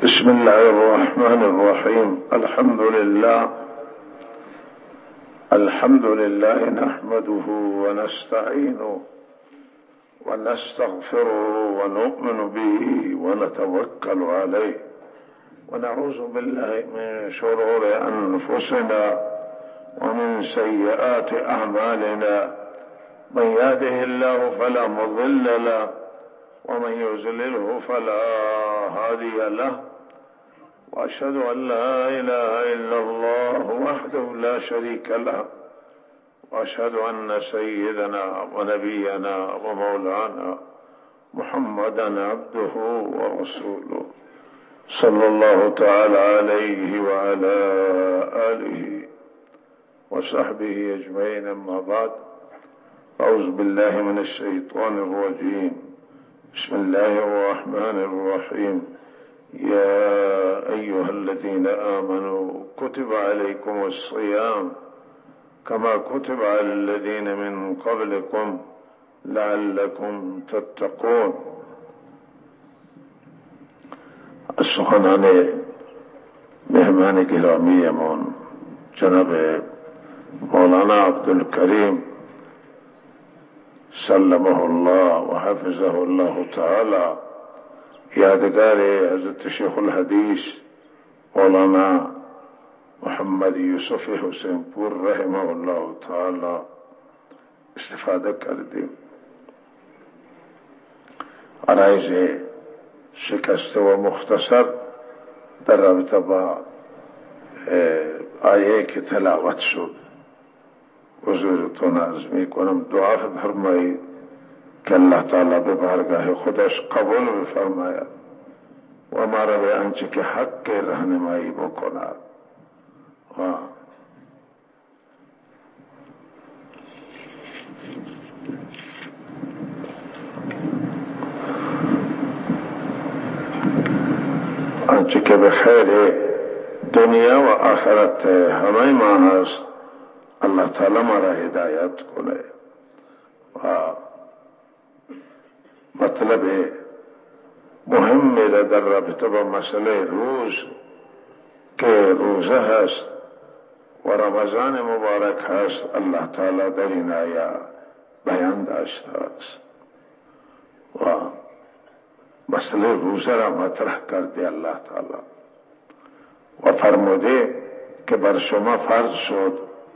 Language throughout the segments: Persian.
بسم الله الرحمن الرحيم. الحمد لله نحمده ونستعينه ونستغفره ونؤمن به ونتوكل عليه، ونعوذ بالله من شرور أنفسنا ومن سيئات أعمالنا. من يهده الله فلا مضل له ومن يضلله فلا هادي له، وأشهد أن لا إله إلا الله وحده لا شريك له، وأشهد أن سيدنا ونبينا ومولانا محمدا عبده ورسوله صلى الله تعالى عليه وعلى آله وصحبه أجمعين. أما بعد، أعوذ بالله من الشيطان الرجيم. بسم الله الرحمن الرحيم. يا أيها الذين آمنوا كتب عليكم الصيام كما كتب على الذين من قبلكم لعلكم تتقون. سخنان مهمان گرامیمان جناب مولانا عبدالکریم سلمه الله و حفظه الله تعالی، یادگار حضرت شیخ الحدیث مولانا محمد یوسف حسین پور رحمه الله تعالی استفاده کردیم. عرایض شکسته و مختصر در رابطه با آیه که تلاوت شد حضورتون عرض می کنم. دعا فرمایید که اللہ تعالی به بارگاه خودش قبول بفرماید و ما را به آنچه که حق راهنمایی بکند. و آنچه که به خیر دنیا و آخرت همه ما هست اللہ تعالی ما را هدایت کنه. و مطلب مهم را در رابطه با مسئله روز که روزه هست و رمضان مبارک هست اللہ تعالی در این آیه بیان داشته است و مسئله روزه را مطرح کرده اللہ تعالی و فرموده که بر شما فرض شد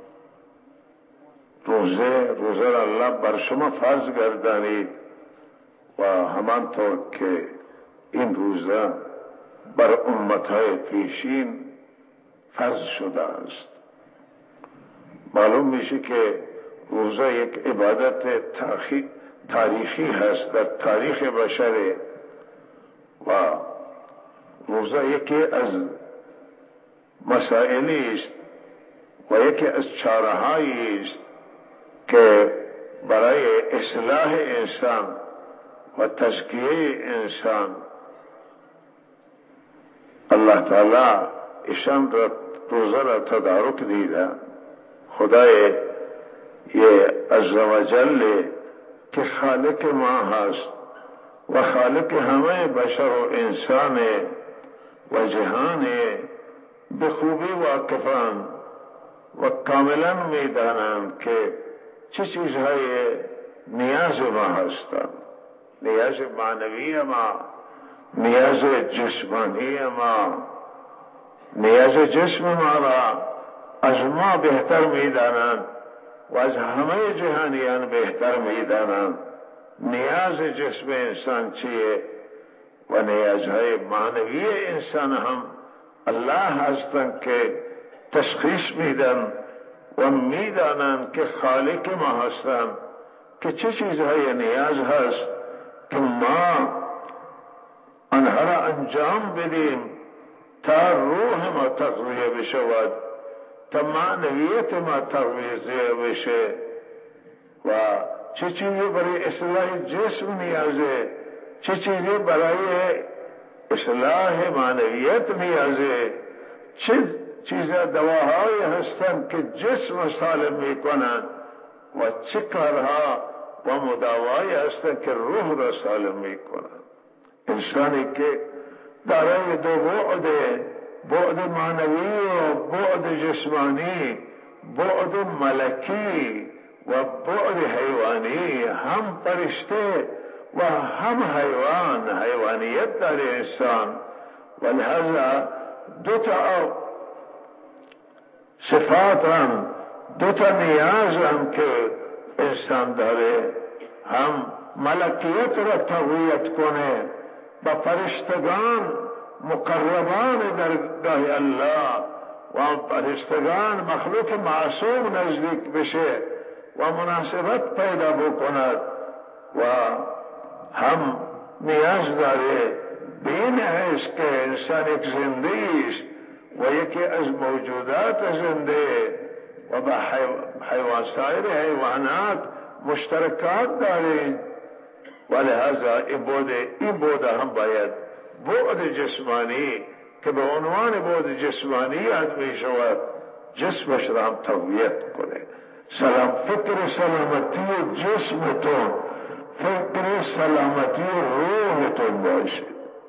روزه را الله بر شما فرض گردانید و همانطور که این روزه بر امتهای پیشین فرض شده است. معلوم میشه که روزه یک عبادت تاریخی هست در تاریخ بشر و روزه یکی از مسائلی است و یکی از چاره‌هایی است که برای اصلاح انسان و تزکیه انسان اللہ تعالی ایشان را روزه را تدارک دیده. خدای یہ عز و جل که خالق ما هست و خالق همه بشر و انسان و جهان به خوبی واقفان و کاملا میدانند که چه چیزهای نیاز ما هستند، نیاز معنوی ما، نیاز جسمانی ما. نیاز جسم ما را از ما بهتر میدانند و از همه جهانیان بهتر میدانند نیاز جسم انسان چیه و نیازهای معنوی انسان هم الله هستند که تشخیص میدن و میدانند که خالق ما هستند که چه چیزهای نیاز هست که ما آنها را انجام بدیم تا روح ما تقویه بشود، تا معنویت ما تقویه بشه و چه چیزی برای اصلاح جسم نیازه، چه چیزی برای اصلاح معنویت نیازه، چه چیزا دواهایی هستند که جسم سالم میکنند و چه کارها و مداوایی هستند که روح را سالم میکنند. انسانی که دارای دو بعد معنوی و بعد جسمانی، بعد ملکی و بعد حیوانی. هم فرشته و هم حیوانیت داره انسان. ولهذا دو تا صفات هم، دو تا نیاز هم که انسان داره، هم ملکیت را تقویت کنه، با فرشتگان مقربان درگاه الله و فرشتگان مخلوق معصوم نزدیک بشه و مناسبت پیدا بکند، و هم نیاز داره به این حیث که انسان یک زنده است و یکی از موجودات زنده و با سایر حیوانات مشترکات دارید. ولهذا این بود هم باید بعد جسمانی که به عنوان بعد جسمانی یاد می شود، جسمش را هم تقویت کنه. فکر سلامتی جسمتون، فکر سلامتی روحتون باشه.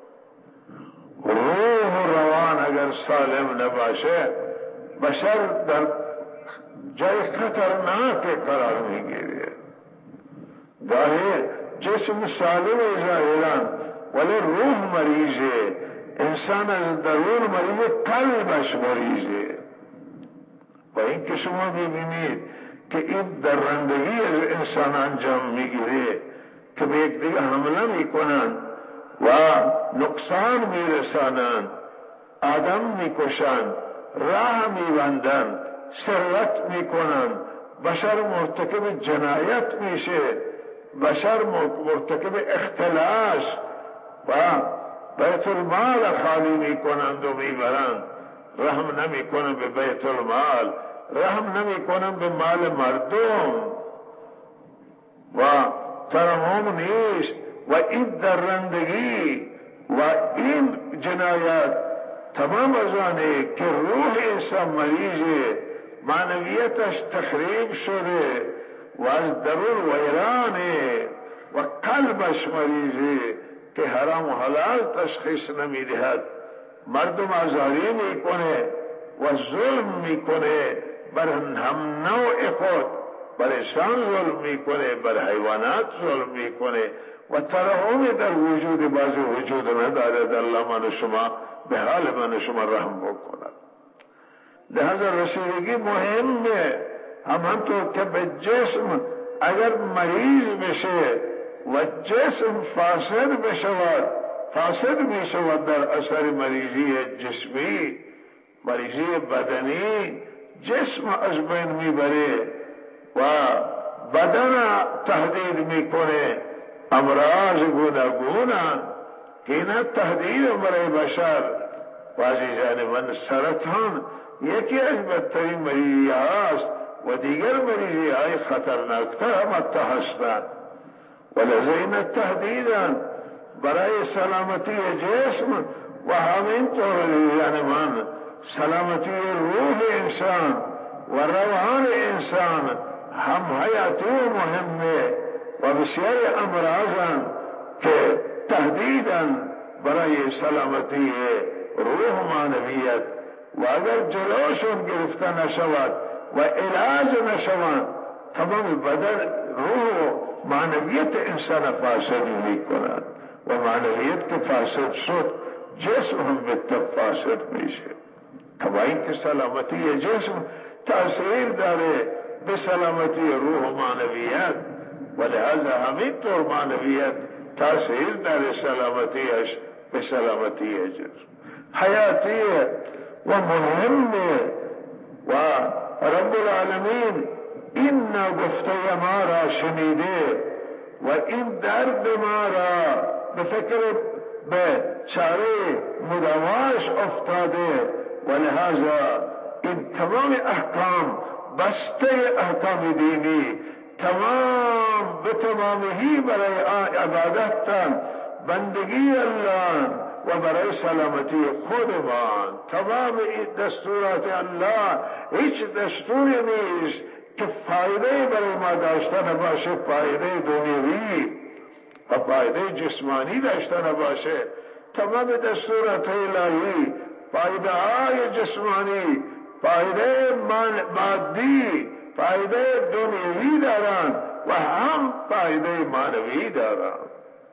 روح و روان اگر سالم نباشه، بشر در جای خطرناک قرار میگیره. گاهی جسم سالم ظاهرا ولی روح مریضه، انسان از درون مریضه، قلبش مریضه. و این که شما ببینید که این درندگی از انسان انجام میگیره که به یک دیگه حمله میکنند و نقصان میرسانند، آدم میکشند، راه میبندند، ثروت میکنند، بشر مرتکب جنایت میشه، بشر مرتکب اختلاس و بیت المال خالی میکنند و میبرند. رحم نمیکنند به بیت المال، رحم نمیکنند به مال مردم و ترحم نیست. و این درندگی و این جنایت تمام از آنه که روح انسان مریضه، معنویتش تخریب شده و از درون ویرانه و قلبش مریضه که حرام و حلال تشخیص نمیدهد، مردم آزاری میکنه و ظلم میکنه بر هم نوع خود، بر انسان ظلم میکنه، بر حیوانات ظلم میکنه و ترحمی در وجود بعضی وجود ندارد. الله من شما به حال من شما رحم بکند. لحظه رسیدگی مهمه، همانطور که به جسم اگر مریض بشه و جسم فاسد می شود در اثر مریضی جسمی، مریضی بدنی جسم از بین میبره و بدن تهدید میکنه، امراض گوناگون که اینا تهدید برای بشر. و عزیزان من، سرطان یکی از بدترین مریضی هاست و دیگر مریضی های خطرناکتر هم هستند. ولذا این تهدیدن برای سلامتی جسم و همینطور عزیزان من سلامتی روح انسان و روان انسان هم حیاتی و مهمه و بسیار امراضن که تهدیدن برای سلامتی روح و معنویت، و اگر جلوشون گرفته نشود و علاج نشود، تمام بدن روح و معنویت انسان فاسد می کند و معنویت که فاسد شد جسم هم به تب فاسد میشه. کما این که سلامتی جسم تأثیر داره به سلامتی روح و معنویت، ولهذا همین طور معنویت تأثیر داره سلامتیش به سلامتی جسم. حیاتی و مهمه و رب العالمین این گفته ما را شنیده و این درد ما را به فکر به چاره مداواش افتاده، ولهذا این تمام احکام بسته احکام دینی تمام به تمامهی برای عبادت بندگی الله و برای سلامتی خودمان. تمام دستورات الله هیچ دستوری نیست که فایده برای ما داشته نباشه، فایده دنیوی و فایده جسمانی داشته نباشه. تمام دستورات الهی فایده های جسمانی، فایده مادی، فایده دنیوی دارند و هم فایده معنوی دارند.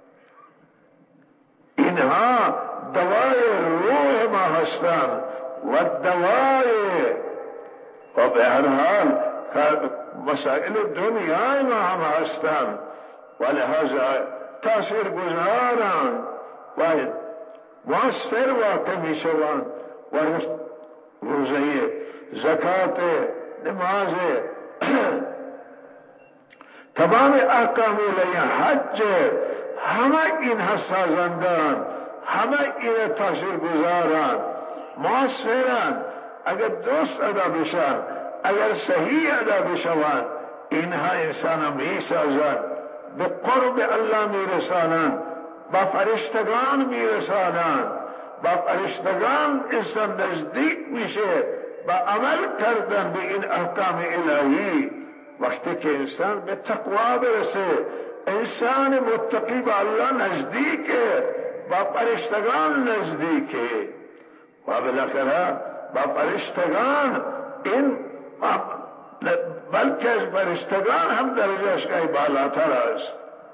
اینها دوای روح ما هستند و دوای و به هر حال مسائل دنیای ما هم هستند و لحاظا تاثیر گذارند و مؤثر واقع می شوند و روزه زکات نماز تمام احکام الهی حج همه اینها سازندان، همه این تاثیر گذارند، مؤثرند. اگر درست ادا بشن، اگر صحیح ادا بشوند، اینها انسان می سازند، به قرب الله می رسانند، با فرشتگان می رسانند، با فرشتگان انسان نزدیک میشه با عمل کردن به این احکام الهی. وقتی که انسان به تقوا برسه، انسان متقی به الله نزدیکه، با فرشتگان نزدیکه و بالاخره با فرشتگان این بلکه از فرشتگان هم درجهش که بالاتر است.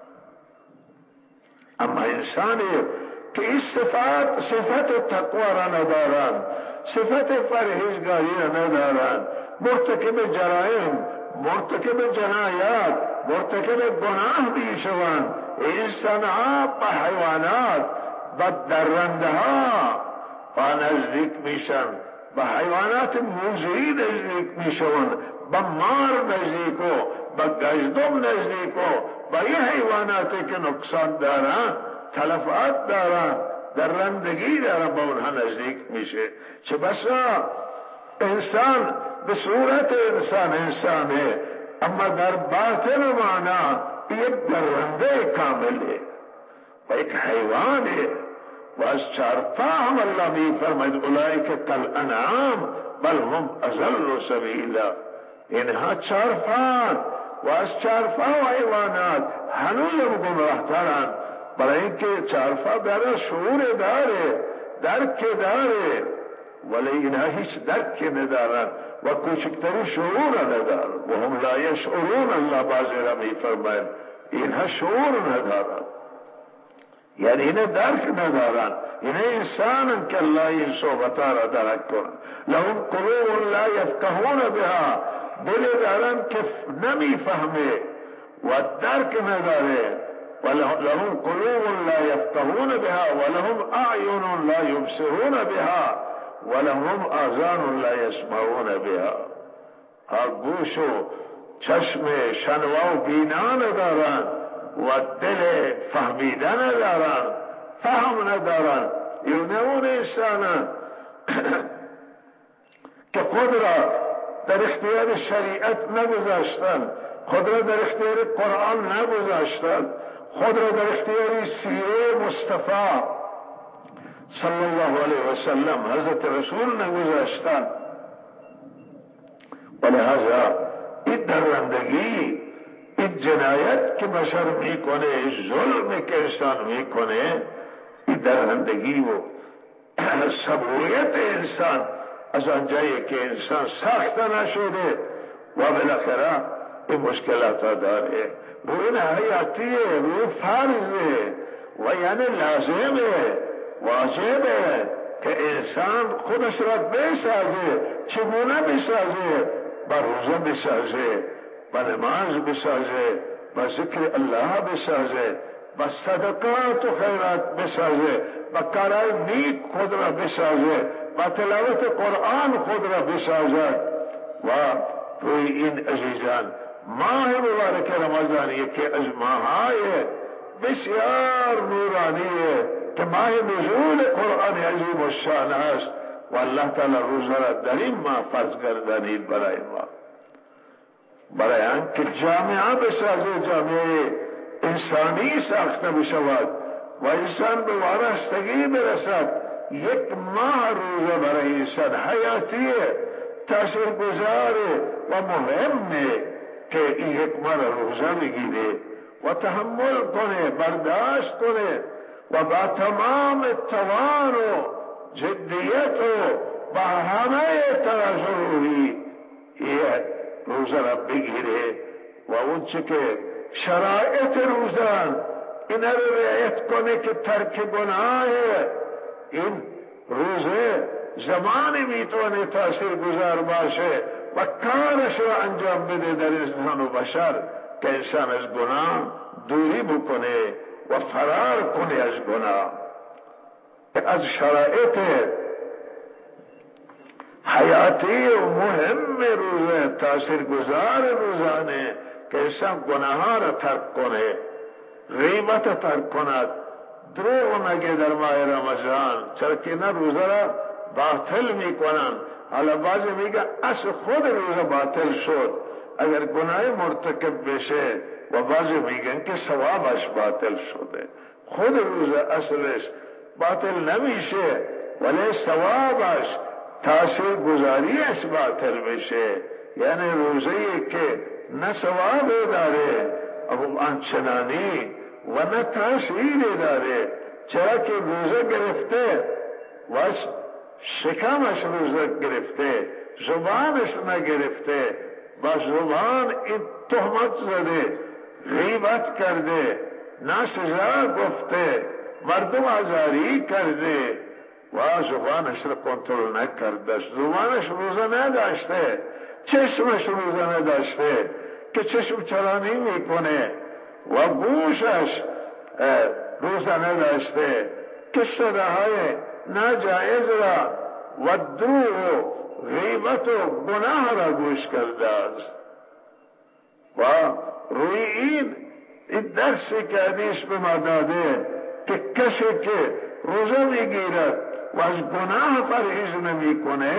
اما انسانی که این صفت تقوا را ندارند، صفت پرهیزگاری را ندارند، مرتکب جرائم، مرتکب جنایات، مرتکب گناه میشوند. انسانها با حیوانات، با درنده ها و نزدیک میشن، با حیوانات موذی نزدیک میشوند، با مار نزدیک و با گزدم نزدیک و با این حیواناتی که نقصان دارن، تلفات دارن، درندگی دارن، با اونها نزدیک میشه. چه بسا انسان به صورت انسانه، اما در باطن معنی یک درنده کامله و یک حیوانه. و از چارپا هم الله می فرماید اولئک کالانعام بل هم اضل سبیلا. اینها چارپا و از چارپا و حیوانات هنوزم گمراه ترند، برای اینکه چارپا برای شعور داره، درک داره، ولی اینها هیچ درک ندارند و کوچکتری شعور ندارند. و هم لا یشعرون، الله بعضی را می فرماید اینها شعور ندارند، یعنی اینه درک ندارن. اینه انسان که الله این صحبتا را درک کنه. لهم قلوب لا یفقهون بها، دل دارن که نمی فهمه و درک نداره. ولهم قلوب لا یفقهون بها ولهم اعین لا یبصرون بها ولهم آذان لا یسمعون بها. گوش و چشم شنوا و بینا ندارن و دل فهمیدن ندارن، فهم ندارن. این انسان که خود را در اختیار شریعت نگذاشتن، خود را در اختیار قرآن نگذاشتن، خود را در اختیار سیره مصطفی صلی الله علیه وسلم حضرت رسول نگذاشتن. ولهذا این درندگی، این جنایت که بشر میکنه، ظلم که انسان میکنه، این درندگی و صبوریت انسان از آنجایی که انسان ساخته نشده و بالاخره این مشکلات داره. روی این حیاتیه، روی فرضه و یعنی لازمه، واجبه که انسان خودش را بسازه. چگونه بسازه؟ با روزه بسازه، با نماز بسازه، با ذکر الله بسازه، با صدقات و خیرات بسازه، با کارهای نیک خود را بسازه، با تلاوت قرآن خود را بسازد. و روی این عزیزان ماه مبارک رمضانیه که از ماهای بسیار نورانیه، که ماه نزول قرآن عظیم الشان است و الله تعالی روزه را در این ماه فرض گردانید برای ما، برای آنکه جامعه بسازه، جامعه انسانی ساخته بشود و انسان به وارستگی برسد. یک ماه روزه برای انسان حیاتیه، تاثیرگذاره و مهمه که این یک ماه روزه بگیره و تحمل کنه، برداشت کنه و با تمام توان و جدیت و با همه توجه روحی یه روزه را بگیره و اون چه که شرایط روزان اینا رو رعایت کنه که ترک گناه این روزه زمانی میتونه تاثیر گذار باشه و کارش را انجام بده در انسان و بشر که انسان از گناه دوری بکنه و فرار کنه از گناه. از شرایط حیاتی و مهم روزه تاثیر گذار روزانه که انسان گناه را ترک کنه، غیبت ترک کند، دروغ نگه در ماه رمضان، چرا که اینا روزه را باطل میکنن. حالا بعضی میگه اصل خود روزه باطل شد اگر گناه مرتکب بشه، و بعضی میگن که ثوابش باطل شده. خود روزه اصلش باطل نمیشه ولی ثوابش تاثیر گذاریش باطل بشه. یعنی روزه‌ای که نه ثواب داره آنچنانی و نه تاثیر داره، چرا که روزه گرفته و شکمش روزه گرفته، زبانش نگرفته، با زبان این تهمت زده، غیبت کرده، ناسزا گفته، مردم آزاری کرده و زبانش را کنترل نکرده، زبانش روزه نداشته، چشمش روزه نداشته که چشم چرانی میکنه و گوشش روزه نداشته که صداهای ناجایز را و دروغ و غیبت و گناه را گوش کرده است. و روی این درسی که حدیث به ما داده که کسی که روزه میگیرد و از گناه پرهیز نمیکنه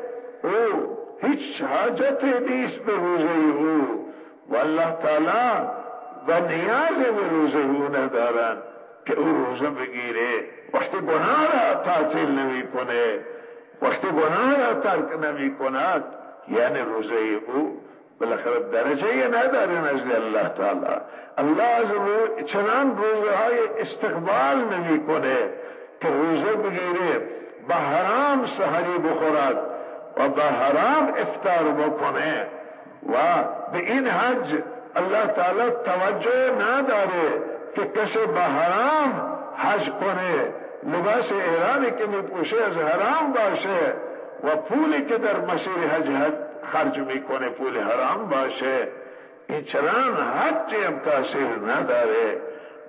او هیچ حاجت نیست به روزه او و الله تعالی و نیاز به روزه او ندارن که او روزه بگیره. وقتی گناه را تعطیل نمی کنه، وقتی گناه را ترک نمی کند، یعنی روزه او بالاخره درجه نداره نزد الله تعالی. الله از چنان روزه های استقبال نمی کنه که روزه بگیره با حرام سحری بخورد و با حرام افطار بکنه و به این حج الله تعالی توجه نداره که کسی با حرام حج کنه، لباس احرامی که میپوشه از حرام باشه و پولی که در مسیر حج خرج میکنه پول حرام باشه. این چنان حج هم تاثیر نداره.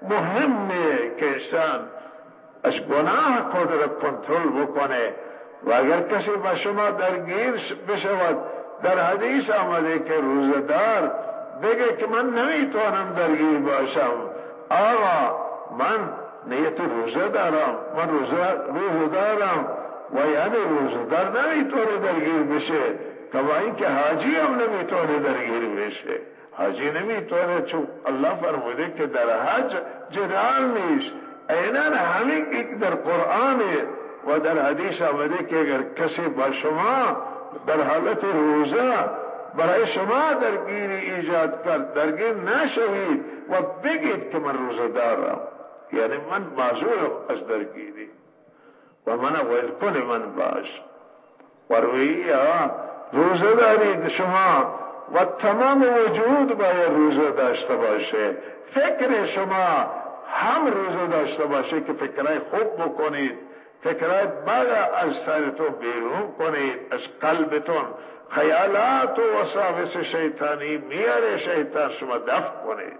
مهمه که انسان از گناه خود را کنترل بکنه و اگر کسی با شما درگیر بشود، در حدیث آمده که روزدار بگه که من نمیتونم درگیر باشم، آقا من نیت روزه دارم، من روزه دارم و یعنی روزدار نمیتونه درگیر بشه، کما این که حاجی هم نمیتونه درگیر بشه. حاجی نمیتونه، چون الله فرموده که در حج جدال نیست. اینن همین یک در قرآن و در حدیث آمده که اگر کسی با شما در حالت روزه برای شما درگیری ایجاد کرد، درگیر نشوید و بگید که من روزه دارم، یعنی من معذورم از درگیری و من ویل کن من باش. و روی روزه دارید شما و تمام وجود باید روزه داشته باشه، فکر شما هم روزه داشته باشه که فکرهای خوب بکنید، فکرهای بد از سرتون بیرون کنید، از قلبتون خیالات و وساوس شیطانی میاره شیطان شما دفع کنید.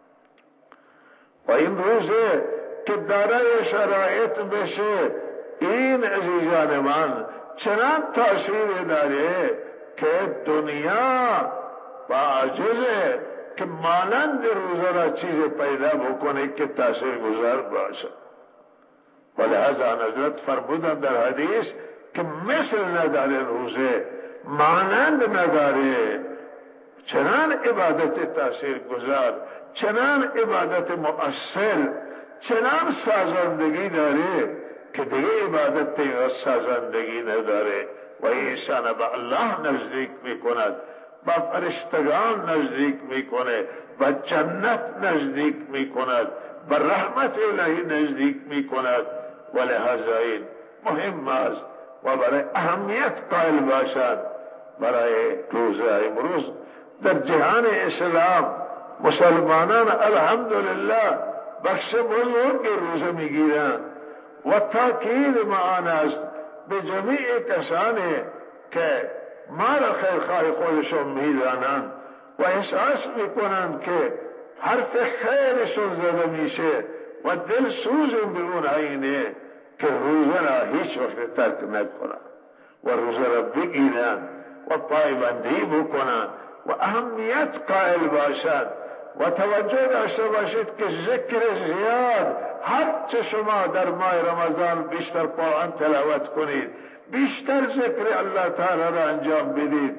و این روزه که دارای شرایط بشه، این عزیزان من چنان تاثیر داره که دنیا با عاجزه که مانند روزه را چیز پیدا بکنه که تاثیر گذار باشه. ولهذا حضرت فرمودن در حدیث که مثل نداره روزه، مانند نداره، چنان عبادت تاثیر گذار، چنان عبادت مؤثر، چنان سازندگی داره که دیگه عبادت و سازندگی نداره و انسان با الله نزدیک میکند، با فرشتگان نزدیک میکنه، با جنت نزدیک میکند، بر رحمت الهی نزدیک می کند. ولهذا این مهم است و برای اهمیت قائل باشد. برای روزه امروز در جهان اسلام مسلمانان الحمدلله بخش بزرگ روزه میگیرند و تاکید معان است به جمیع کسانی که ما را خیرخواه خودشون میدانند و احساس میکنند که حرف خیرشون زده میشه و دل سوزم به اون اینه که روزه را هیچ وقت ترک نکنند و روزه را بگیرند و پایبندی بکنند و اهمیت قائل باشد و توجه داشته باشید که ذکر زیاد هرچه شما در ماه رمضان بیشتر قرآن تلاوت کنید، بیشتر ذکر الله تعالی را انجام بدید،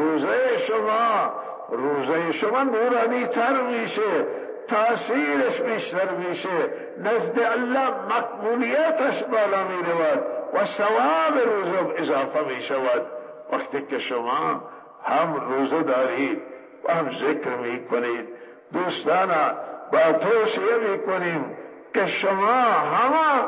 روزه شما نورانی تر میشه، تأثیرش بیشتر میشه، نزد الله مقبولیتش بالا میرود و ثواب روزه اضافه میشود. وقتی که شما هم روزه دارید و هم ذکر میکنید، دوستانا با توصیه میکنیم که شما همه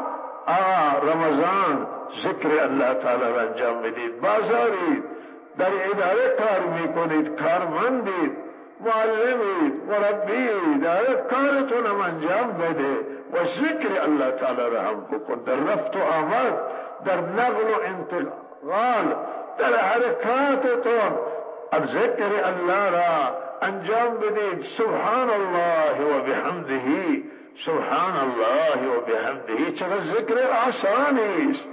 رمضان ذکر الله تعالی را انجام بدید. بازارید، در اداره کار میکنید، کارمندید، معلمید، مربیید، کارتون هم انجام بده و ذکر الله تعالی را هم بکن. در رفت و آمد، در نقل و انتقال، در حرکاتتون ذکر الله را انجام بدید. سبحان الله و بحمده، سبحان الله و بحمده. چقدر ذکر آسانی است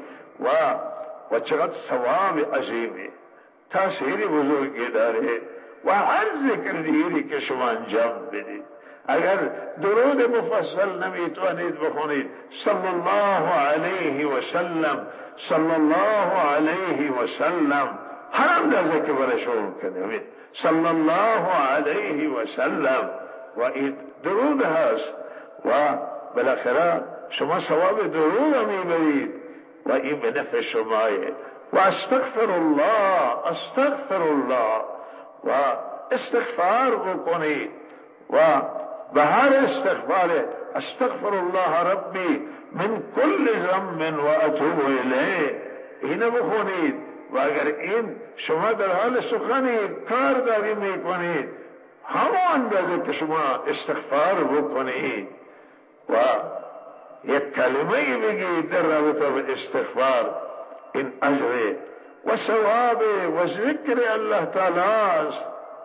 و چقدر ثواب عظیمی، تأثیری بزرگی داره. و هر ذکر دیگری که شما انجام بدید، اگر درود مفصل نمیتوانید بخونید، صلی الله علیه و سلم، صلی الله علیه و سلم، هر اندازه که برای شما ممکنه، صلی الله علیه و سلم، و این درود هست و بالاخره شما ثواب درود میبرید و این به نفع شماه. و استغفر الله، استغفر الله، و استغفار بکنید و به هر استغفار استغفر الله ربی من کل ذنب و اتوب الیه اینو بخونید. و اگر این شما در حال سخنی کار داری میکنید، همون اندازه که شما استغفار بکنید و یک کلمه بگید در رابطه به استغفار، این اجر و ثواب و ذکر الله تعالی است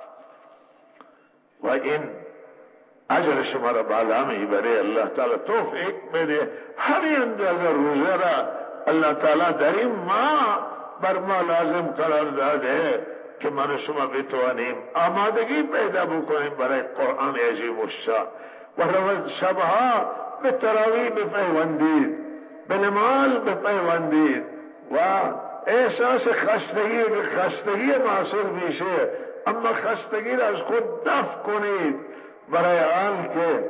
و این اجر شما را بالا میبره. الله تعالی توفیق بده همین اندازه روزه را الله تعالی در این ماه بر ما لازم قرار داده که من شما بتوانیم آمادگی پیدا بکنیم برای قرآن عظیم الشان. و روز شبها به تراویح بپیوندید، به نماز بپیوندید و احساس خستگی به خستگی محسوس میشه، اما خستگی را از خود دفع کنید، برای آن که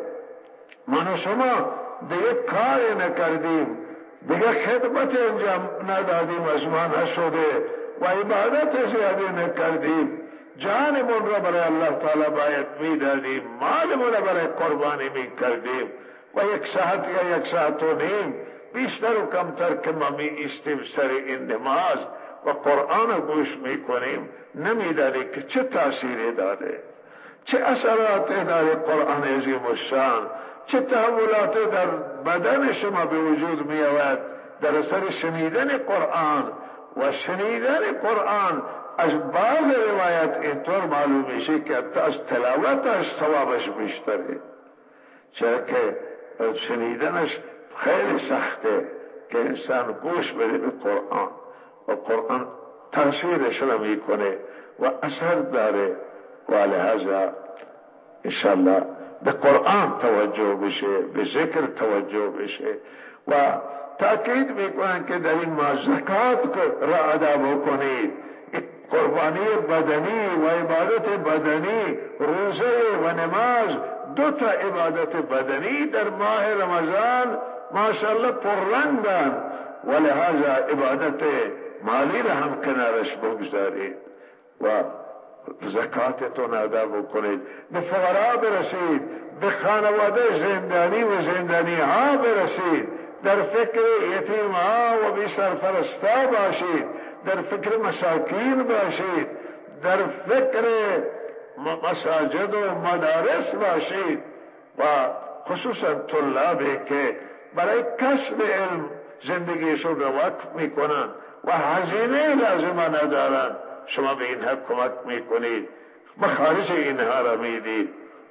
من شما دیگه کاری نکردیم، دیگه خدمت انجام ندادیم، از ما نشده و عبادت زیادی نکردیم، جانمون را برای الله تعالی باید میدادیم، مالمون را برای قربانی میکردیم و 1 ساعت یا 1 ساعت و نیم بیشتر و کمتر که ما می ایستیم سر این نماز و قرآن گوش میکنیم، نمیدانی که چه تأثیری داره، چه اثرات داره قرآن عظیم الشان، چه تحولات در بدن شما به وجود می آید در اثر شنیدن قرآن. و شنیدن قرآن از بعض روایت اینطور معلوم میشه که حتی از تلاوتش ثوابش بیشتره، چرا که شنیدنش خیلی سخته که انسان گوش بده به قرآن و قرآن تأثیرش را میکنه و اثر داره. و لحاظا انشاءالله به قرآن توجه بشه، به ذکر توجه بشه و تأکید میکنن که در این ما زکات را ادا بکنید. قربانی بدنی و عبادت بدنی، روزه و نماز، 2 تا عبادت بدنی در ماه رمضان ماشاءالله پررنگن و لہذا عبادت مالی را هم کنارش بگذارید و زکاتتون ادا بکنید، به فقرا برسید، به خانواده زندانی و زندانی ها برسید، در فکر یتیم ها و بی سرپرستا باشید، در فکر مساکین باشید، در فکر مساجد و مدارس باشید و خصوصا طلابی که برای کسب علم زندگیشون رو وقف میکنن و هزینه لازمه ندارن، شما به اینها کمک میکنید، مخارج اینها را میدید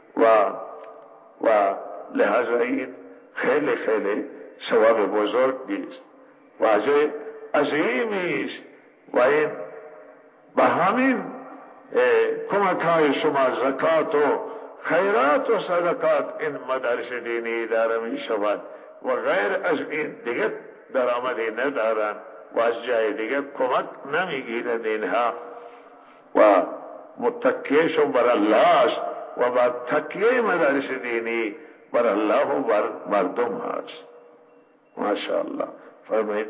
و لحاظا این خیلی خیلی ثواب بزرگی است، واجب عظیمی است و این به همین کمک های شما زکات و خیرات و صدقات این مدارس دینی اداره می شود و غیر از این دیگر درآمدی ندارند و از جای دیگر کمک نمیگیرند اینها و متکیشون بر الله است و بر تکیه مدارس دینی بر الله و بر مردم هست. ماشاءالله فرمایید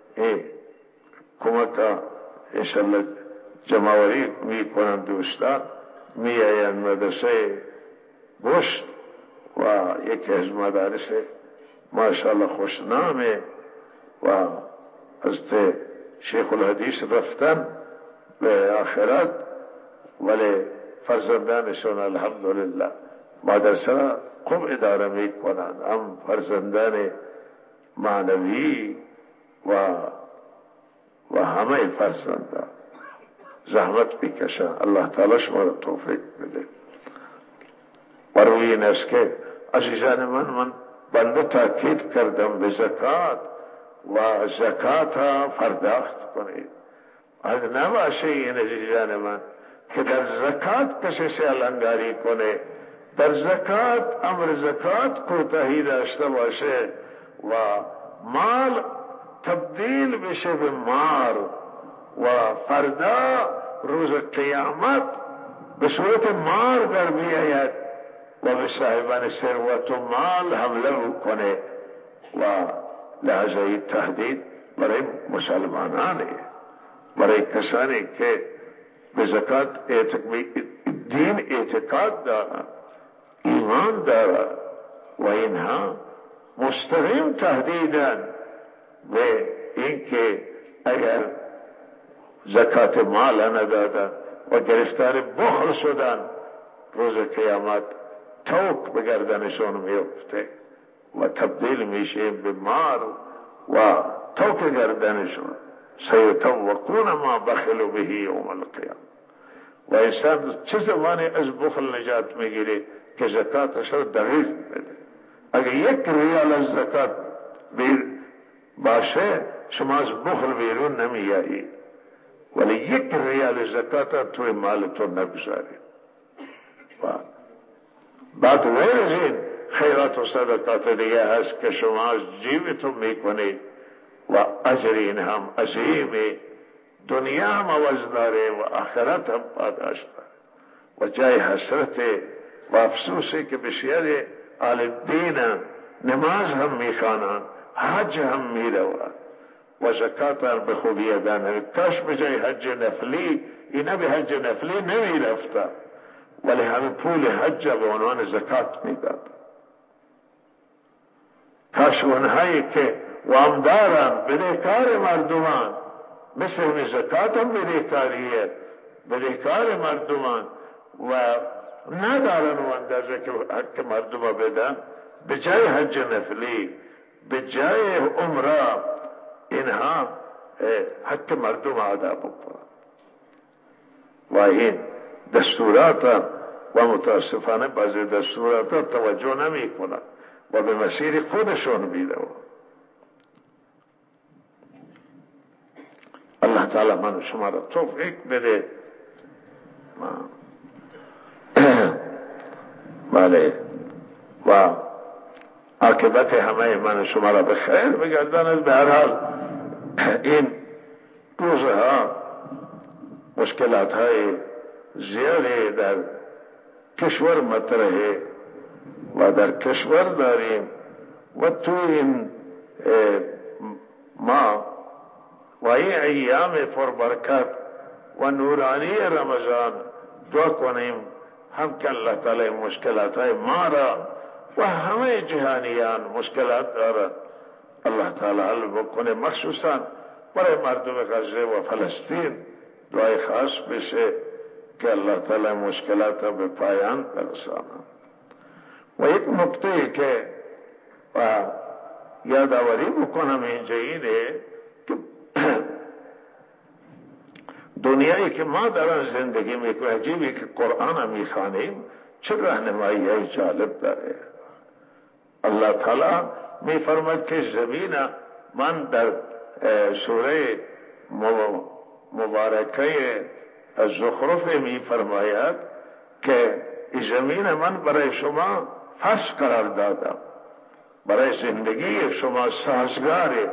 کمک انشاءالله جمعوری می کنند، دوستان می آیند مدرسه گشت و یکی از مدارس ماشاءالله خوشنامه و از شیخ الحدیث رفتن به آخرت، ولی فرزندانشون الحمدلله مدرسه را خوب اداره می کنند، هم فرزندان معنوی و همه فرزندان زحمت بکشن. الله تعالی شما را توفیق بده. و روی این است که عزیزان من بنده تاکید کردم به زکات و زکات پرداخت کنید. از نباشه این عزیزان من که در زکات کسی سیلانگاری کنه، در زکات امر زکات کوتاهی داشته باشه و مال تبدیل بشه به مار و فردا روز قیامت به صورت مار در بیاید و به صاحبان ثروت و مال حمله بکنه و لحظه ای تهدید برای مسلمانانه، برای کسانی که به زکات دین اعتقاد دارند، ایمان دارند و اینها مستقیم تهدیدن به اینکه اگر زکات مال ندادن و گرفتار بخل شدن روز قیامت توک به گردنشون میفته و تبدیل میشه به مار و توک گردنشون سیطوقون ما بخلوا به یوم القیامه. و انسان چه زمانی از بخل نجات میگیره که زکاتش رو دقیق بده. اگر 1 ریال از زکات باشه شما از بخل بیرون نمیایید، ولی 1 ریال زکات توی مالتون نگذارید. بعد غیر از این خیرات و صدقات دیگه هست که شما از جیبتون میکنید و اجر این هم عظیمه، دنیا هم عوض داره و آخرت هم پاداش داره و جای حسرت و افسوسی که بسیاری اهل دین نماز هم میخوانند، حج هم میروند و زکات هم به خوبی ادا نمیکنند. کاش به جای حج نفلی اینا به حج نفلی نمیرفتند ولی همه پول حج به عنوان زکات میداد. کاش اونهایی که وامدارن بدهکار مردمان، مثل همین زکات هم بدهکاریه، بدهکار مردمان و ندارن و اندازه که حق مردمان بدن، به جای حج نفلی به جای عمره اینها حق مردم ادا بکنن و این دستورات و متاسفانه بعضی دستورات توجه نمی کنن و به مسیر خودشون میره. الله تعالی من شما را توفیق بده. بله و عاقبت همه من شما را به خیر بگرداند. به هر حال این روزها مشکلات های زیادی در کشور مطرحه و در کشور داریم و تو این ما و این ایام پربرکت و نورانی رمضان دعا کنیم هم که الله تعالی مشکلات های ما را و همه جهانیان مشکلات دارند، الله تعالی حل بکنه. مخصوصا برای مردم غزه و فلسطین دعای خاص بشه که الله تعالی مشکلات را به پایان برساند. و یک نکته که یادآوری بکنم اینجا اینه که دنیایی که ما در آن زندگی میکنیم، عجیبه که قرآن میخوانیم چه راهنمایی های جالب داره. الله تعالی میفرماید که زمین، من در سوره مبارکه الزخرف میفرماید که زمین من برای شما فرش قرار دادم، برای زندگی شما سازگاره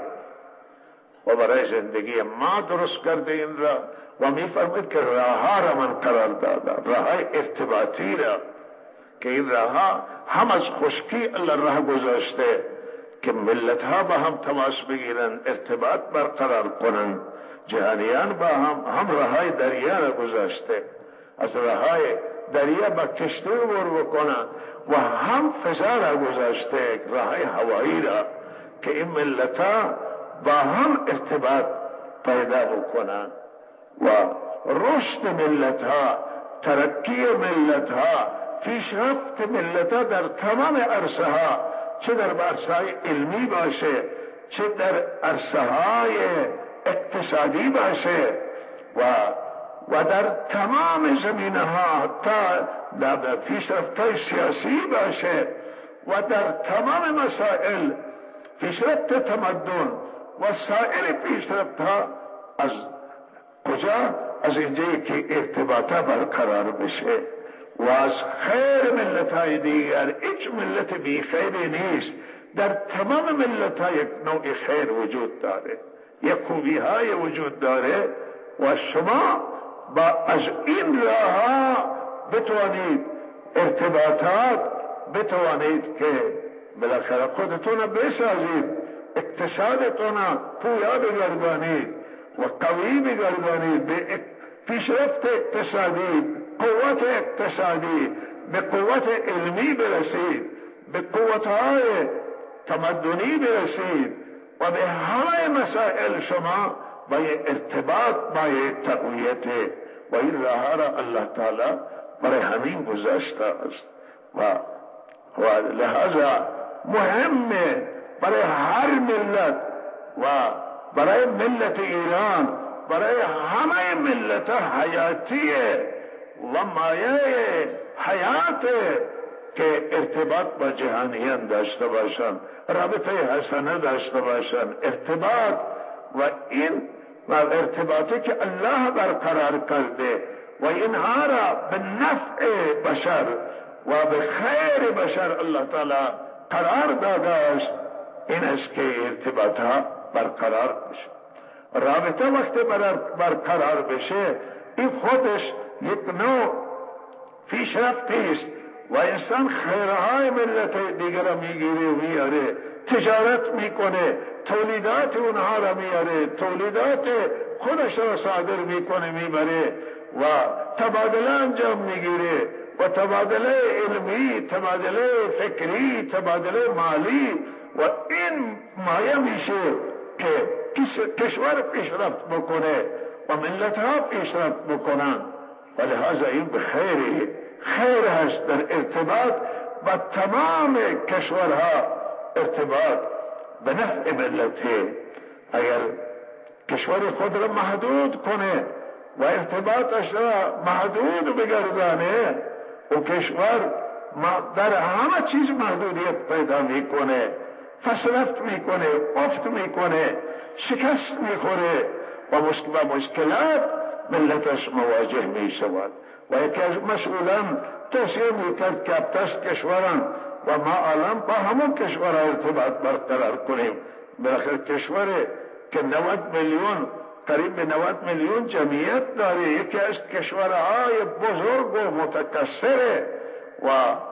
و برای زندگی ما درست کرده این را. و میفرماید که راه را من قرار دادم، راه ارتباطی را، که این راه هم از خشکی الله راه گذاشته که ملت ها با هم تماس بگیرن، ارتباط برقرار کنن، جهانیان با هم راه دریا را گذاشته، از راه دریا با کشتی عبور بکنن، و هم فضا را گذاشته، راه هوایی را، که این ملت ها با هم ارتباط پیدا بکنن و رشد ملت ها، ترقی ملت ها، پیشرفت ملت ها در تمام عرصه ها، چه در عرصه های علمی باشه، چه در عرصه های اقتصادی باشه و در تمام زمینه ها، تا در پیشرفت های سیاسی باشه و در تمام مسائل پیشرفت تمدن و سایر پیشرفت ها. از کجا؟ از اینجایی که ارتباطه برقرار بشه و از خیر ملت های دیگر. هیچ ملت بی خیری نیست، در تمام ملت ها یک نوع خیر وجود داره، یک خوبی های وجود داره و شما با از این راه ها بتوانید ارتباطات، بتوانید که بالاخره خودتون بسازید، اقتصادتون پویا بگردانید و قوی بگردانید، به پیشرفت اقتصادی، قوت اقتصادی، به قوت علمی برسید، به قوتهای تمدنی برسید و به همه مسائل شما با ارتباط، با تقویت و این راه را الله تعالی برای همین گذاشته است و لحاظا مهمه برای هر ملت و برای ملت ایران، برای همه ملت حیاتیه و مایه حیات که ارتباط با جهانیان داشته باشن، رابطه حسنه داشته باشن، ارتباط و این ارتباطی که الله برقرار کرده و اینها را به نفع بشر و به خیر بشر الله تعالی قرار داده است. این است که ارتباط ها برقرار بشه. رابطه وقتی برقرار بشه، این خودش یک نوع پیشرفتی است و انسان خیرهای ملت دیگر را میگیره و میاره، تجارت میکنه، تولیدات اونها را میاره، تولیدات خودش را صادر میکنه میبره و تبادله انجام میگیره و تبادله علمی، تبادله فکری، تبادله مالی و این مایه میشه که کشور پیشرفت بکنه و ملت ها پیشرفت بکنن و لحاظا این به خیر هست در ارتباط با تمام کشورها، ارتباط به نفع ملته. اگر کشور خود را محدود کنه و ارتباطش را محدود بگردانه، و کشور در همه چیز محدودیت پیدا میکنه، فسرفت میکنه، افت میکنه، شکست میخوره و مشکلات ملتش مواجه میشود. و یکی از مسئولان توصیه میکرد که ابتش کشوران و ما الان با همون کشور ارتباط برقرار کنیم. بالاخره کشوری که 90 میلیون، قریب به 90 میلیون جمعیت داره، یکی از کشورهای بزرگ و متکثره و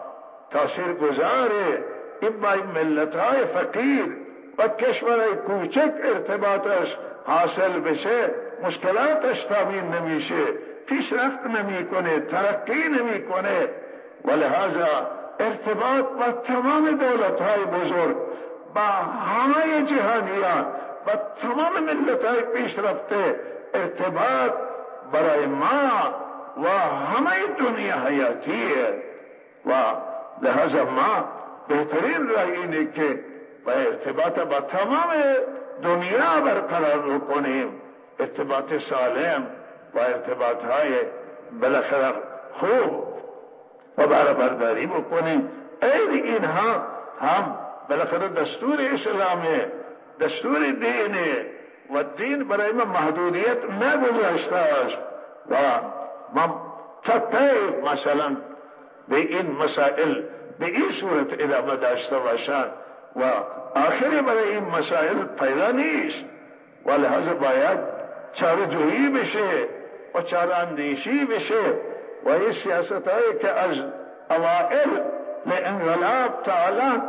تاثیر گذاره، این با ملتهای فقیر و کشورهای کوچک ارتباطش حاصل بشه، مشکلاتش تامین نمیشه. پیشرفت نمیکنه، ترقی نمیکنه. ولهذا ارتباط با تمام دولت‌های بزرگ، با همه جهانیان، با تمام ملت‌های پیشرفته، ارتباط برای ما و همه دنیا حیاتیه. و لہذا ما بهترین رای اینه که با ارتباط با تمام دنیا برقرار بکنیم، ارتباط سالم و ارتباط های بالاخره خوب و برابرداری بکنیم. این اینها هم بالاخره دستور اسلامه، دستور دینه و دین برای ما محدودیت نگذاشته است و ما تا مثلا به این مسائل به این صورت ادامه داشته باشند و آخری برای این مسائل پیدا نیست. و لحاظ باید چاره جویی بشه و چاره اندیشی بشه و این سیاست هایی که از اوائل انقلاب تا الان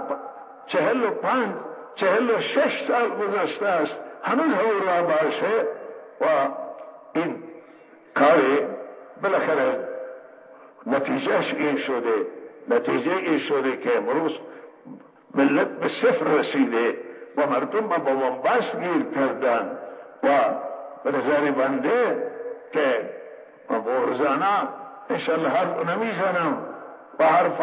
46 سال گذشته است هنوز هم راه باشه و این کاری بالاخره نتیجهش این شده، نتیجه این شده که امروز ملت به صفر رسیده و مردم با بنبست گیر کردن و به نظر بنده که روزانه انشاءالله حرف نمیزنم و حرف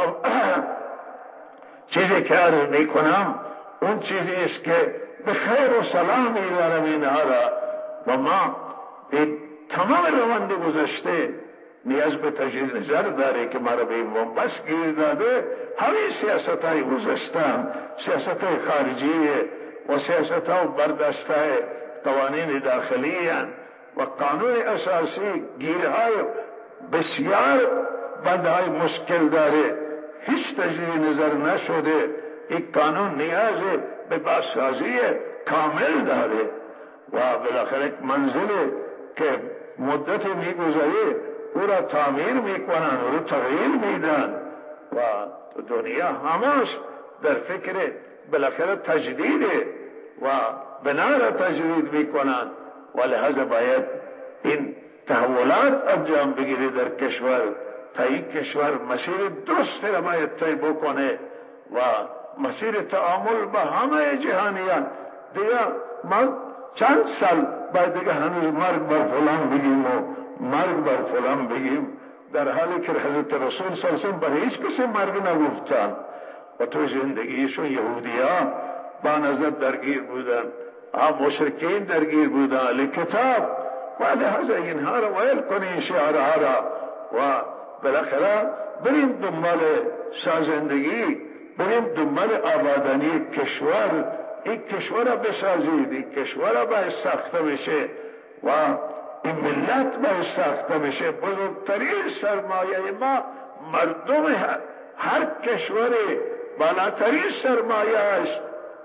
چیزی که عرض میکنم اون چیزی است که به خیر و سلام میدارم اینها را و ما این تمام روند گذشته نیاز به تجدید نظر داره که ما را به این بنبست گیر داده. همین سیاست های گذشتن، سیاست های خارجیه و سیاست ها برداشت های قوانین داخلی و قانون اساسی گیرهای بسیار بندهای مشکل داره، هیچ تجدید نظر نشده. این قانون نیاز به بازسازی کامل داره و بالاخره منزل که مدت میگذره او را تعمیر میکنن، او را تغییر میدن و دنیا همش در فکر بالاخره تجدیده و بنا را تجدید میکنن و لحاظ باید این تحولات انجام بگیره در کشور تا این کشور مسیر درست را باید طی بکنه و مسیر تعامل با همه جهانیان. دیگه ما چند سال باید دیگه هنوز مرگ بر فلان بگیم و مرگ بر فلان بگیم، در حالی که حضرت رسول صلی اللہ علیہ وسلم برای هیچ کسی مرگ نگفتن و تو زندگیشون یهودیان با نظر درگیر بودن، مشرکین درگیر بودن علی کتاب و لحظه اینها را ویل کنین شعارها را و بالاخره بریم دنبال سازندگی، بریم دنبال آبادانی کشور. این کشور را بسازید، این کشور را باید ساخته بشه و این ملت باید ساخته بشه. بزرگترین سرمایه ما مردم هر کشوری، بالاترین سرمایهش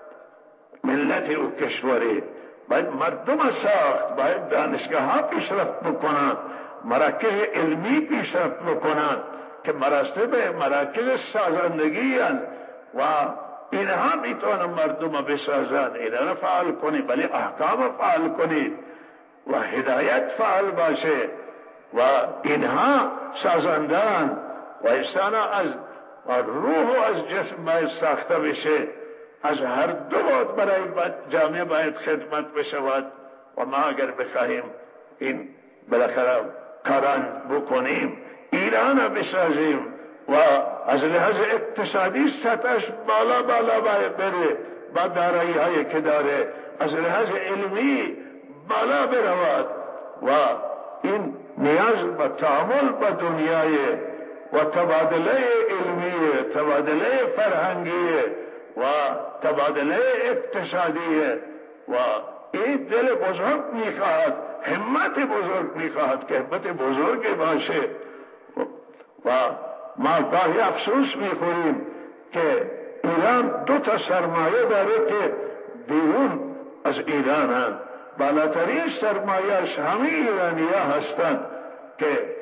ملت او کشوری. باید مردم ساخت، باید دانشگاه ها پیشرفت بکنند، مراکز علمی پیشرفت بکنند که مراکز سازندگی و اینها میتونن مردم بسازن. اینها را فعال کنید، ولی احکام فعال کنید و هدایت فعال باشه و اینها سازندن و انسان از روح و از جسم باید ساخته بشه. از هر دو بود برای جامعه باید خدمت بشود و ما اگر بخواهیم این بالاخره کاران بکنیم، ایران را بسازیم و از لحاظ اقتصادی سطحش بالا باید بره با دارایی هایی که داره، از لحاظ علمی بالا برود و این نیاز به تعامل با دنیای و تبادله علمی، تبادله فرهنگی و تبادله اقتصادی و این دل بزرگ میخواهد، همت بزرگ میخواهد که همت بزرگی باشه. و ما گاهی افسوس میخوریم که ایران دو تا سرمایه داره که بیرون از ایرانن. بالاترین سرمایهش همه ایرانی ها هستند که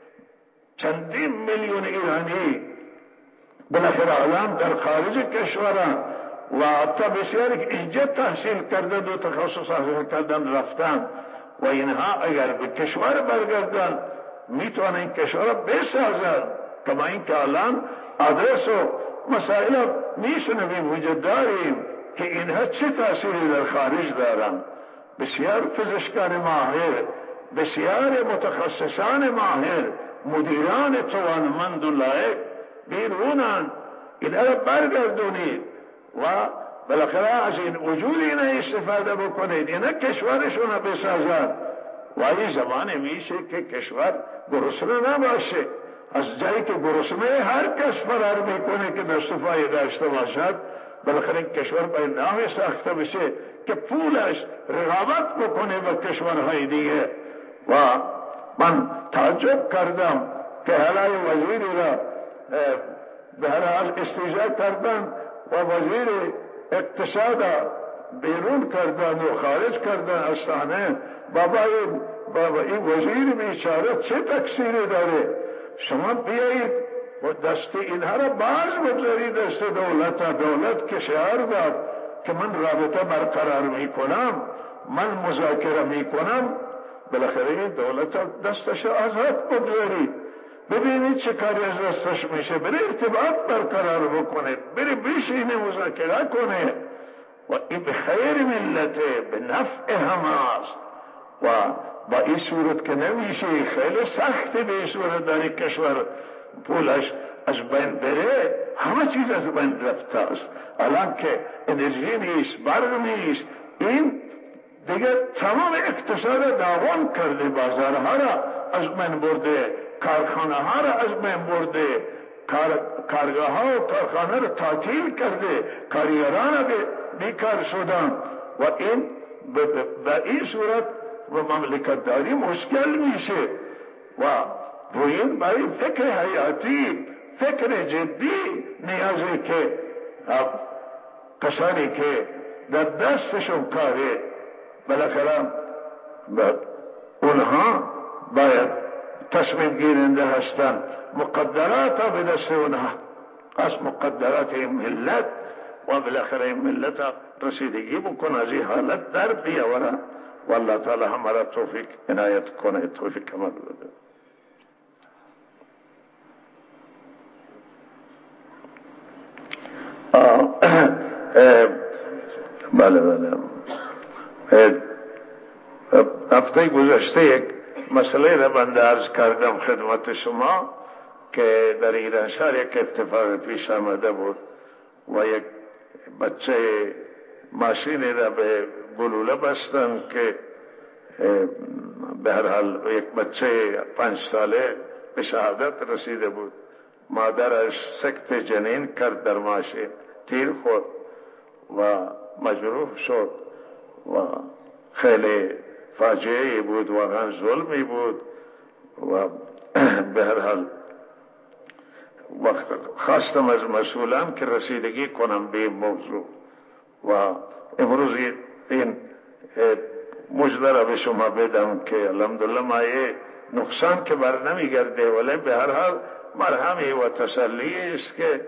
چندین میلیون ایرانی بالاخره الان در خارج کشورن و حتی بسیاری که اینجا تحصیل کردن و تخصص حاصل کردن رفتن و اینها اگر به کشور برگردن میتونه این کشور را بسازد. کما اینکه الان آدرس و مسائل میشنویم وجود داریم که اینها چه تأثیری در خارج دارند. بسیار پزشکان ماهر، بسیار متخصصان ماهر، مدیران توانمند و لایق بیرونن. اینها را برگردونید و بالاخره از این وجود اینا استفاده بکنید، اینا کشورشون را بسازن و این زمان میشه که کشور گرسنه نباشه. از جایی که گرسنه هر کس فرار میکنه که دست و پای داشته باشد، بالاخره این کشور باید نامی ساخته بشه که پولش رقابت بکنه با کشورهای دیگه. و من تعجب کردم که حالا وزیری را به هر حال استیجا کردن و وزیر اقتصاد بیرون کردن و خارج کردن از صحنه. بابا این وزیر بیچاره چه تقصیری داره؟ شما بیایید و دست اینها را باز بگذارید دست دولت که شعار داد که من رابطه برقرار میکنم، من مذاکره میکنم. بالاخره این دولت دستش آزاد بگذارید، ببینید چه کاری از دستش میشه، بره ارتباط برقرار بکنه، بره بشینه مذاکره کنه و این به خیر ملته، به نفع هماست. و با این صورت که نمیشه، خیلی سخته به این صورت داری کشور پولش از بین بره. همه چیز از بین رفته است. الان که انرژی نیست، برق نیست، این دیگه تمام اقتصاد داغون کرده، بازارها را از بین برده، کارخانه ها را از بین برده، کارگاه ها و کارخانه را تعطیل کرده، کارگران بیکار شدن و این به این صورت و مملکت داری مشکل میشه. و روین برای فکر حیاتی، فکر جدی نیازه که کسانی که در دستشون کاره، بالاخره اونها باید تصمیم گیرنده هستند. مقدرات ها به دست اونها، از مقدرات این ملت و بالاخره این ملت رسیدگی بکن، از این حالت در بیاوره. والله تعالی ہمارا توفیق عنایت کنه، توفیق عمل بده. بله هفته گذشته یک مسئله را بنده عرض کردم خدمت شما که در ایران شهر یک اتفاق پیش آمده بود و یک بچه ماشینی را به گلوله بستن که به هر حال یک بچه 5 ساله به شهادت رسیده بود. مادرش سکت جنین کرد در ماشین، تیر خورد و مجروح شد و خیلی فاجعه بود، واقعا ظلمی بود. و به هر حال خواستم از مسئولان که رسیدگی کنم به این موضوع و امروز این مجده را به شما بدم که الحمدلله مایه نقصان که بر نمیگرده، ولی به هر حال مرهمی و تسلی است که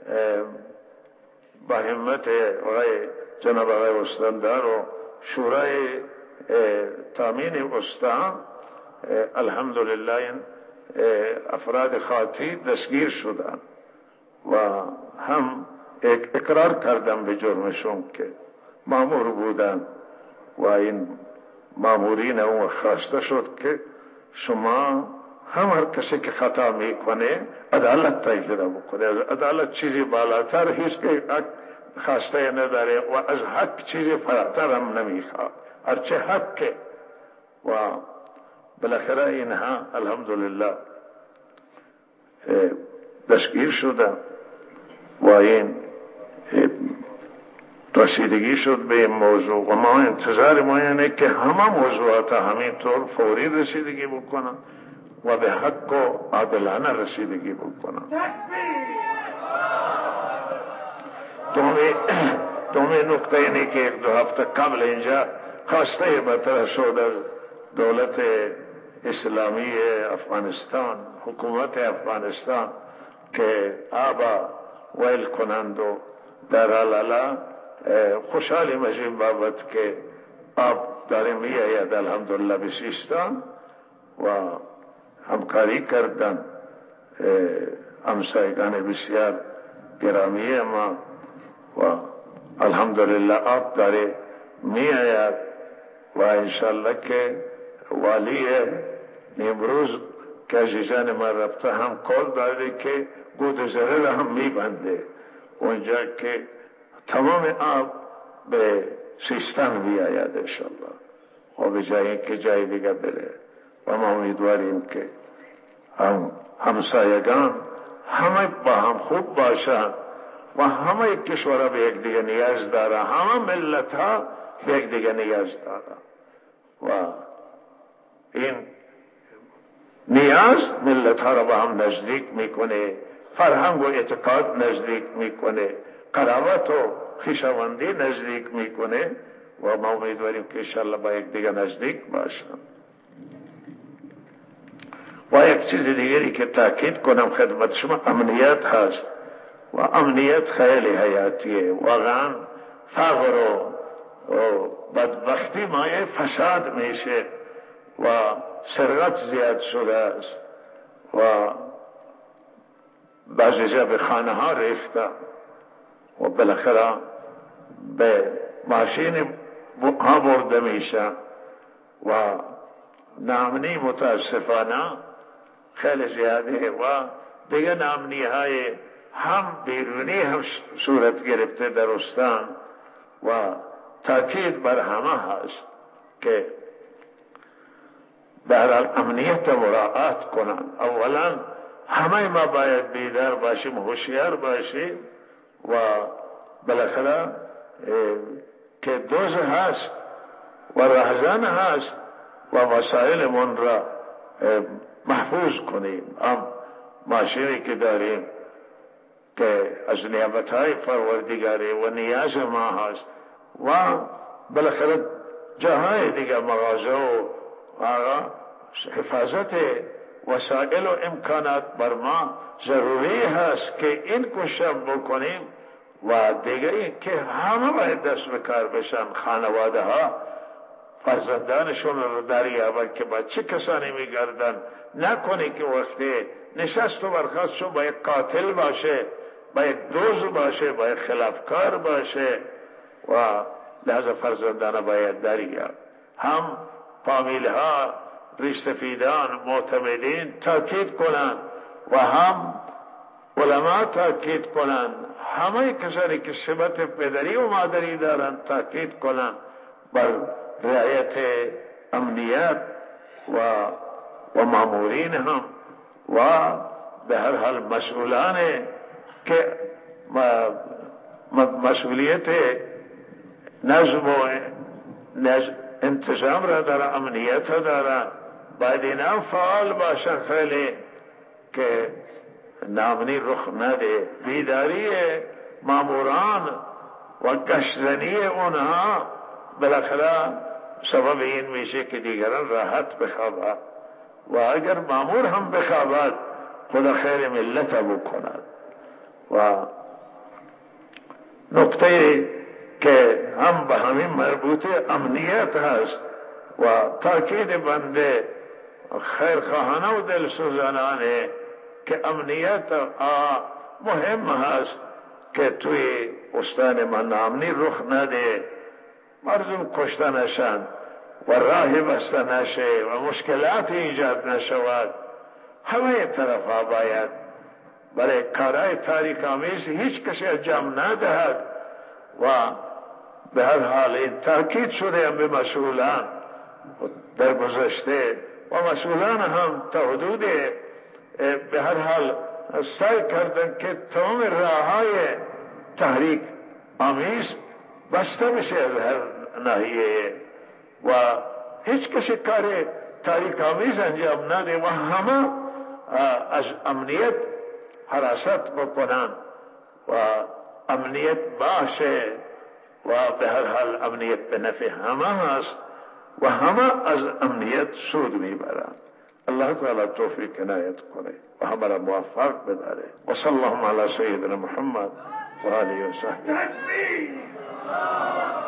با همت جناب آقای استاندار و شورای تامین استان الحمدلله این افراد خاطی دستگیر شدند و هم اقرار کردن به جرمشون که مامور بودن و این مامورین اون خواسته شد که شما هم هر کسی که خطا میکنه عدالت تجربه بکنه. از عدالت چیزی بالاتر هیچ که خواسته نداره و از حق چیزی فراتر هم نمیخواد، هرچه حقه. و بالاخره اینها الحمدلله دستگیر شدن و این رسیدگی شد به این موضوع و ما انتظار ما اینه که همه موضوعات همینطور فوری رسیدگی بکنن و به حق و عادلانه رسیدگی بکنن. دومی نکته اینه که 1-2 هفته قبل اینجا خواسته مطرح شد از دولت اسلامی افغانستان، حکومت افغانستان که آبا ویل کنند و در حال خوشحالیم از این بابت که آب داره می آید الحمدلله به سیستان و همکاری کردن همسایگان بسیار گرامی ما و الحمدلله آب داره می آید و انشالله که والی امروز که عزیزان ما رفته هم قول داده که گودزره را هم می بنده اونجا که تمام آب به سیستان می آید انشالله و به جای که جای دیگه بره و ما امیدواریم که همسایگان همه با هم خوب باشند و همه کشورها به یک دیگه نیاز داره، همه ملت ها به یک دیگه نیاز داره و این نیاز ملت ها را با هم نزدیک میکنه، فرهنگ و اعتقاد نزدیک میکنه، قرابت و خویشاوندی نزدیک میکنه و ما امیدواریم که انشاءالله با یک دیگه نزدیک باشند. و یک چیز دیگری که تاکید کنم خدمت شما امنیت هست و امنیت خیلی حیاتیه. واقعا فقر و بدبختی مایه فساد میشه و سرقت زیاد شده است و بعضی جا به خانه ها ریخته و بالاخره به ماشین ها برده میشه و نامنی متاسفانه خیلی زیاده و دیگه نامنی های هم بیرونی هم صورت گرفته در استان و تاکید بر همه هست که به هر حال امنیت مراعات کنند. اولا همه ما باید بیدار باشیم، هوشیار باشیم و بالاخره که دوز هست و رهزن هست و وسایل من را محفوظ کنیم. ماشینی که داریم که از نعمتهای پروردگاری و نیاز ما هست و بالاخره جاهای دیگه مغازه و حفاظت وسایل و امکانات بر ما ضروری هست که این کوشش بکنیم و دیگه این که همه باید دست به کار بشن، خانواده ها فرزندانشون رو دریابند که با چه کسانی میگردن، نکنه که وقتی نشست و برخاستشون با یک قاتل باشه، با یک دوز باشه، با یک خلافکار باشه و لحظه فرزندانه باید دریاب. هم فامیل ها ریشسفیدان معتمدین تاکید کنند و هم علما تاکید کنند، همه کسانی که صفت پدری و مادری دارند تاکید کنند بر رعایت امنیت و مامورین هم و به هر حال مسئولان که مسئولیت نظم و انتظام را دارن، امنیت را دارن، باید اینا فعال باشن خیلی که نامنی رخ نده. بیداری ماموران و گشتزنی اونها بالاخره سبب این میشه که دیگران راحت بخوابند و اگر مامور هم بخوابد خدا خیر ملت بکند. و نکته که هم به همین مربوطه امنیت هست و تاکید بنده خیرخواهانه و دلسوزانانه که امنیت مهم هست که توی استان ما نامنی رخ نده، مردم کشته نشن و راه بسته نشه و مشکلات ایجاد نشود. همه طرف ها باید برای کارهای تاریک آمیز هیچ کسی انجام ندهد و به هر حال این تاکید شده به مسئولان در گذشته و مسئولان هم تا حدود به هر حال سعی کردن که تمام راههای تحریک آمیز بسته بشه از هر ناحیه و هیچ کسی کار تحریک آمیز انجام نده و همه از امنیت حراست بکنن و امنیت باشه و به هر حال امنیت به نفع همه هست و همه از امنیت سود میبرند. الله تعالی توفیق عنایت کنه و همه را موفق بداره. و صلی الله علی سیدنا محمد و آله و صحبه.